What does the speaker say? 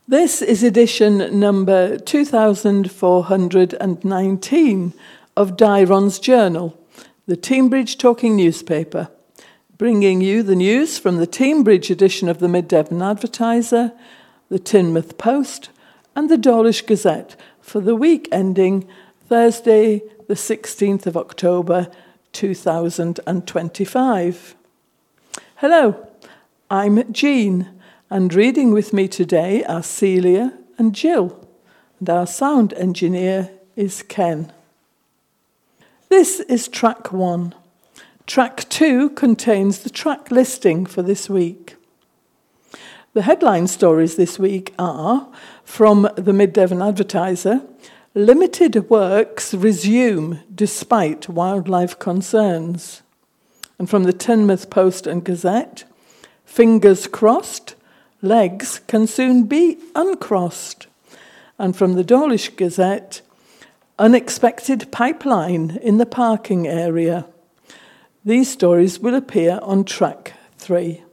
This is edition number 2419 of Dairon's Journal, the Teignbridge Talking newspaper, bringing you the news from the Teignbridge edition of the Mid Devon Advertiser, the Teignmouth Post and the Dawlish Gazette for the week ending Thursday the 16th of October 2025. Hello, I'm Jean, and reading with me today are Celia and Jill, and our sound engineer is Ken. This is track 1. Track 2 contains the track listing for this week. The headline stories this week are, from the Mid Devon Advertiser, limited works resume despite wildlife concerns. And from the Teignmouth Post and Gazette, fingers crossed, legs can soon be uncrossed. And from the Dawlish Gazette, unexpected pipeline in the parking area. These stories will appear on track 3.